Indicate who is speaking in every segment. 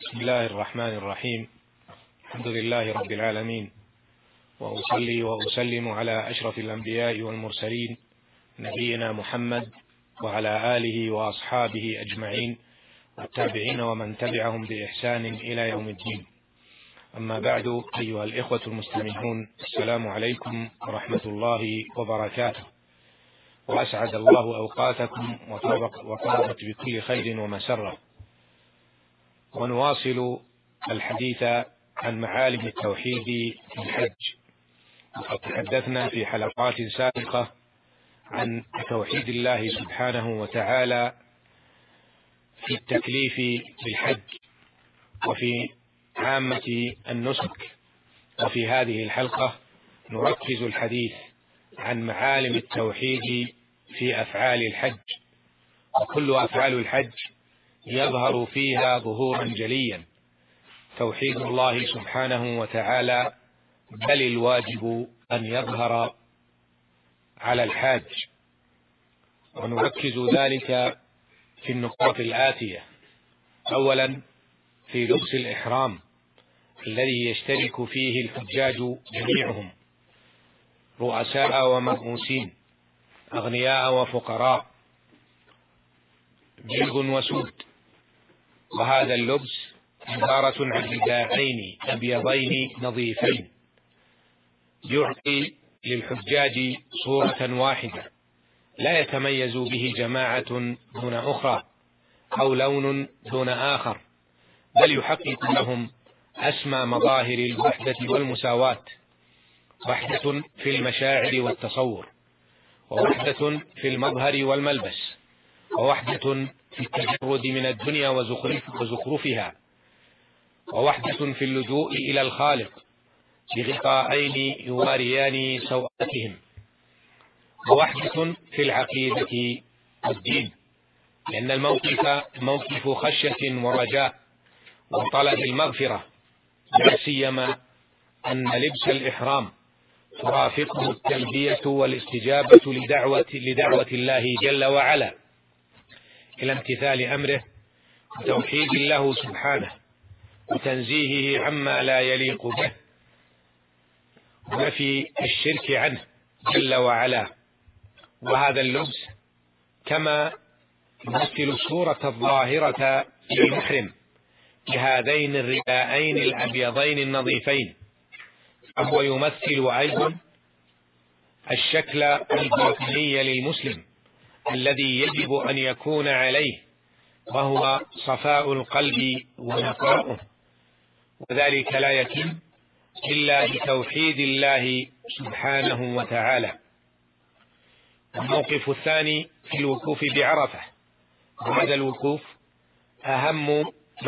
Speaker 1: بسم الله الرحمن الرحيم. الحمد لله رب العالمين، وأصلي وأسلم على أشرف الأنبياء والمرسلين نبينا محمد وعلى آله وأصحابه أجمعين والتابعين ومن تبعهم بإحسان إلى يوم الدين. أما بعد، أيها الإخوة المستمعون، السلام عليكم ورحمة الله وبركاته، وأسعد الله أوقاتكم وطابت بكل خير ومسرة. ونواصل الحديث عن معالم التوحيد في الحج. وقد تحدثنا في حلقات سابقة عن توحيد الله سبحانه وتعالى في التكليف بالحج وفي عامة النسك، وفي هذه الحلقة نركز الحديث عن معالم التوحيد في أفعال الحج، وكل أفعال الحج يظهر فيها ظهورا جليا توحيد الله سبحانه وتعالى، بل الواجب أن يظهر على الحاج. ونركز ذلك في النقاط الآتية: أولا، في لبس الإحرام الذي يشترك فيه الحجاج جميعهم، رؤساء ومرؤوسين، أغنياء وفقراء، بيض وسود. وهذا اللبس عبارة عن رداءين أبيضين نظيفين يعطي للحجاج صورة واحدة لا يتميز به جماعة دون أخرى أو لون دون آخر، بل يحقق لهم أسمى مظاهر الوحدة والمساواة: وحدة في المشاعر والتصور، ووحدة في المظهر والملبس، ووحدة في التجرد من الدنيا وزخرفها، ووحدة في اللجوء إلى الخالق بغطاءين يواريان سوءاتهم، ووحدة في العقيدة والدين، لأن الموقف موقف خشية ورجاء وطلب المغفرة، لا سيما أن لبس الإحرام ترافقه التلبية والاستجابة لدعوة الله جل وعلا إلى امتثال أمره وتوحيد الله سبحانه وتنزيهه عما لا يليق به ونفي الشرك عنه جل وعلا. وهذا اللبس كما يمثل الصورة الظاهرة للمحرم بهذين الرداءين الأبيضين النظيفين، فهو يمثل أيضا الشكل الباطني للمسلم الذي يجب أن يكون عليه، وهو صفاء القلب ونقاؤه، وذلك لا يتم إلا بتوحيد الله سبحانه وتعالى. الموقف الثاني في الوقوف بعرفة. وهذا الوقوف أهم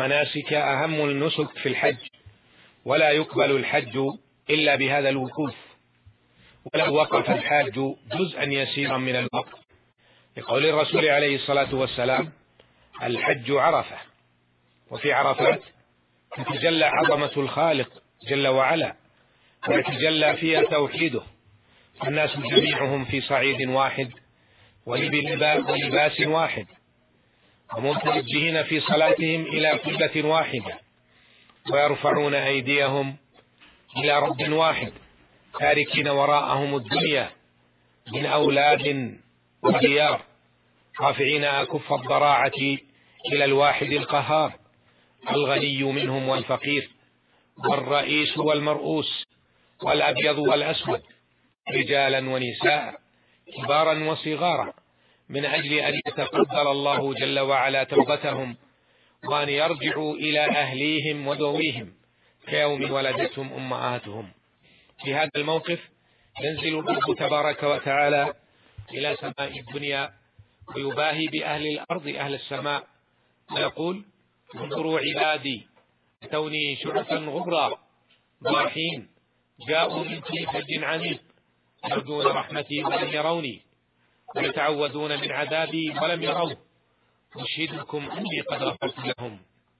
Speaker 1: النسك في الحج، ولا يقبل الحج إلا بهذا الوقوف، ولو وقف الحاج جزءا يسيرا من الوقت، لقول الرسول عليه الصلاة والسلام: الحج عرفة. وفي عرفات تتجلى عظمة الخالق جل وعلا ويتجلى فيها توحيده، الناس جميعهم في صعيد واحد ولباس واحد، ومتوجهين في صلاتهم إلى قبلة واحدة، ويرفعون أيديهم إلى رب واحد، تاركين وراءهم الدنيا من أولاد وديار، رافعين أكف الضراعة إلى الواحد القهار، الغني منهم والفقير، والرئيس والمرؤوس، والأبيض والأسود، رجالا ونساء، كبارا وصغارا، من أجل أن يتقبل الله جل وعلا توبتهم، وأن يرجعوا إلى أهليهم وذويهم كيوم ولدتهم أمهاتهم. في هذا الموقف ينزل الرب تبارك وتعالى إلى سماء الدنيا ويباهي بأهل الأرض أهل السماء ويقول: انظروا عبادي أتوني شعثا غبرا ضاحين، جاءوا من كل فج عميق، يرجون رحمتي ولم يروني، ويتعوذون من عذابي ولم يروه، أشهدكم أني قد غفرت لهم.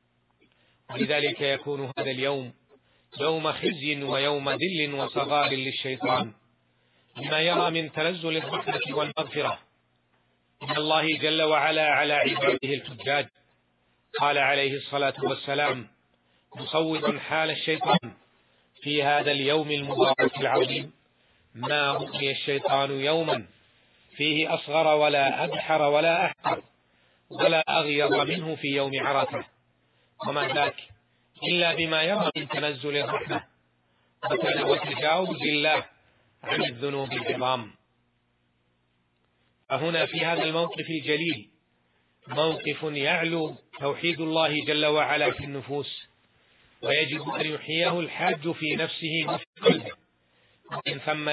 Speaker 1: ولذلك يكون هذا اليوم يوم خزي ويوم ذل وصغار للشيطان بما يرى من تنزل الرحمة والمغفرة من الله جل وعلا على عباده الحجاج. قال عليه الصلاة والسلام: مصودا حال الشيطان في هذا اليوم المبارك العظيم: ما رؤي الشيطان يوما فيه أصغر ولا أبحر ولا أحقر ولا أغيظ منه في يوم عرفة، وما ذاك إلا بما يرى من تنزل الرحمة وتجاوز الله عن الذنوب العظام. فهنا في هذا الموقف الجليل موقف يعلو توحيد الله جل وعلا في النفوس، ويجب أن يحييه الحاج في نفسه وفي قلبه، ومن ثم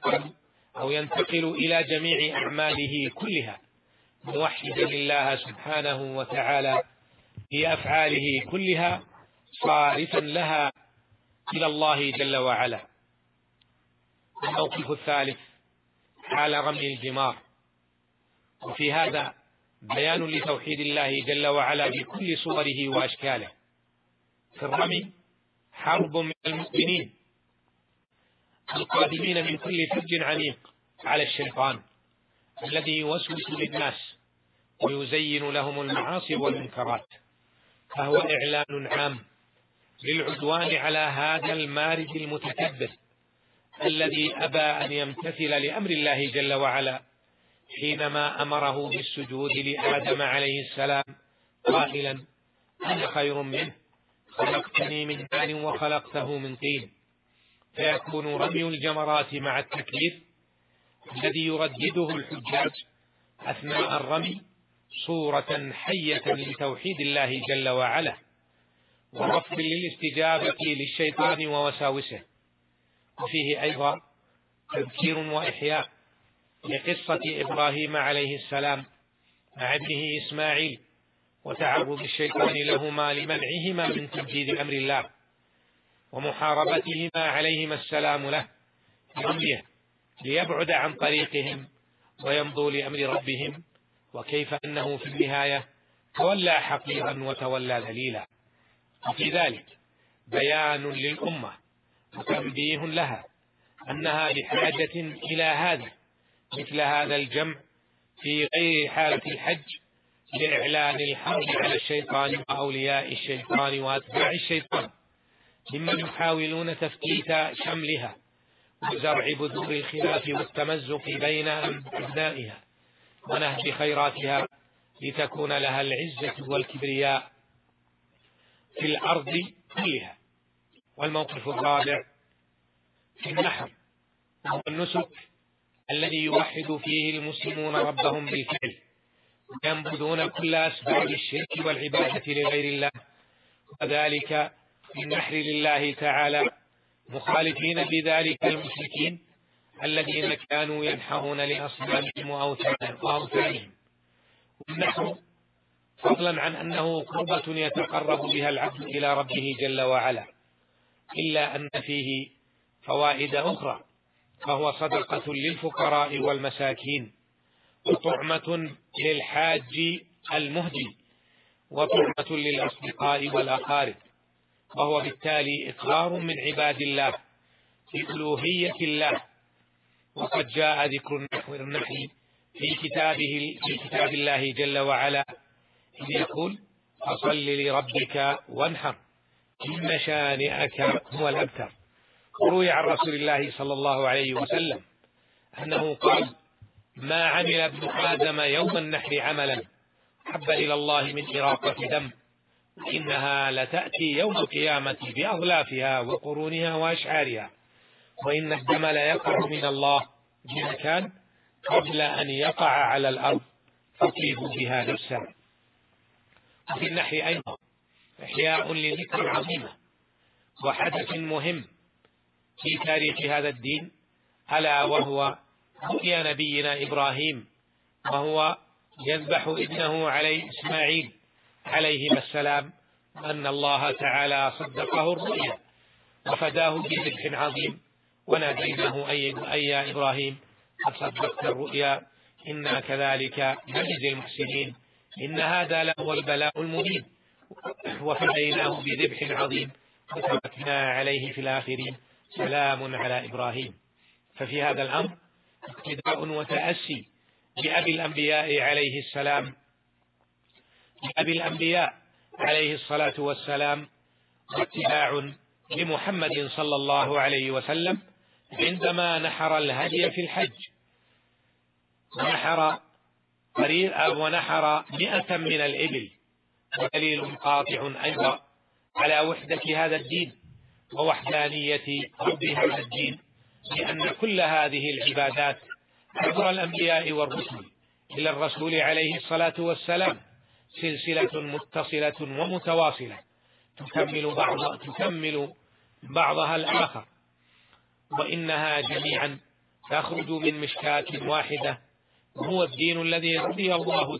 Speaker 1: ينتقل إلى جميع أعماله كلها موحدا لله سبحانه وتعالى في أفعاله كلها، صارفا لها إلى الله جل وعلا. الموقف الثالث حال رمي الجمار، وفي هذا بيان لتوحيد الله جل وعلا بكل صوره وأشكاله. في الرمي حرب من المؤمنين القادمين من كل فج عميق على الشيطان الذي يوسوس للناس ويزين لهم المعاصي والمنكرات، فهو إعلان عام للعدوان على هذا المارد المتكبر الذي أبى أن يمتثل لأمر الله جل وعلا حينما أمره بالسجود لآدم عليه السلام قائلا: أنا خير منه خلقتني من نار وخلقته من طين. فيكون رمي الجمرات مع التكبير الذي يردده الحجاج أثناء الرمي صورة حية لتوحيد الله جل وعلا، ورفض للاستجابة للشيطان ووساوسه. وفيه أيضا تذكير وإحياء لقصة إبراهيم عليه السلام مع ابنه إسماعيل وتعرض الشيطان لهما لمنعهما من تنفيذ أمر الله ومحاربتهما عليهما السلام له برميه ليبعد عن طريقهم ويمضوا لأمر ربهم، وكيف أنه في النهاية تولى حقيرا وتولى ذليلا. وفي ذلك بيان للأمة وتنبيه لها أنها بحاجة إلى هذا مثل هذا الجمع في غير حالة الحج لإعلان الحرب على الشيطان وأولياء الشيطان وأتباع الشيطان ممن يحاولون تفتيت شملها وزرع بذور الخلاف والتمزق بين أبنائها ونهب خيراتها لتكون لها العزة والكبرياء في الأرض كلها. والموقف الرابع في النحر، وهو النسك الذي يوحد فيه المسلمون ربهم بالفعل وينبذون كل أسباب الشرك والعبادة لغير الله، وذلك في النحر لله تعالى، مخالفين بذلك المشركين الذين كانوا ينحرون لأصنامهم وأوثانهم. والنحر فضلا عن أنه قربة يتقرب بها العبد إلى ربه جل وعلا، إلا أن فيه فوائد أخرى، فهو صدقة للفقراء والمساكين، وطعمة للحاج المهدي، وطعمة للأصدقاء والأقارب، وهو بالتالي إقرار من عباد الله بألوهية الله. وقد جاء ذكر النحل في كتاب الله جل وعلا إذ يقول: فصل لربك وانحر إن شانئك هو الأبتر. وروي عن رسول الله صلى الله عليه وسلم أنه قال: ما عمل ابن آدم يوم النحر عملا حب إلى الله من إراقة دم، وإنها لتأتي يوم القيامة بأظلافها وقرونها وأشعارها، وإن الدم ليقع من الله بمكان قبل أن يقع على الأرض فطيب بها نفسا. وفي النحر أيضا إحياء لذكر عظيمة وحدث مهم في تاريخ هذا الدين، ألا وهو رؤيا نبينا إبراهيم وهو يذبح ابنه عليه إسماعيل عليهما السلام، أن الله تعالى صدقه الرؤيا وفداه بذبح عظيم، وناديناه أي يا إبراهيم قد صدقت الرؤيا إنا كذلك نجزي المحسنين إن هذا لهو البلاء المبين، وفديناه بذبح عظيم وتركنا عليه في الآخرين سلام على إبراهيم. ففي هذا الأمر اقتداء وتأسي بأبي الأنبياء عليه الصلاة والسلام، واتباع لمحمد صلى الله عليه وسلم عندما نحر الهدي في الحج، ونحر 100 من الإبل، ودليل قاطع أيضا على وحدة هذا الدين ووحدانية رب هذا الدين، لأن كل هذه العبادات عبر الأنبياء والرسل إلى الرسول عليه الصلاة والسلام سلسلة متصلة ومتواصلة تكمل بعضها الآخر، وإنها جميعا تخرج من مشكاة واحدة، وهو الدين الذي رضيه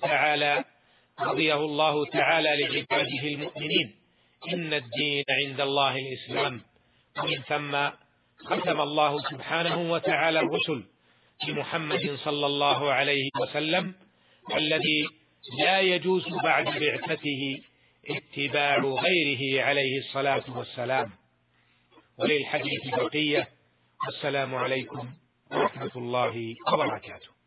Speaker 1: الله تعالى لعباده المؤمنين. إن الدين عند الله الإسلام. ومن ثم ختم الله سبحانه وتعالى الرسل بمحمد صلى الله عليه وسلم الذي لا يجوز بعد بعثته اتباع غيره عليه الصلاة والسلام. وللحديث بقية. والسلام عليكم ورحمة الله وبركاته.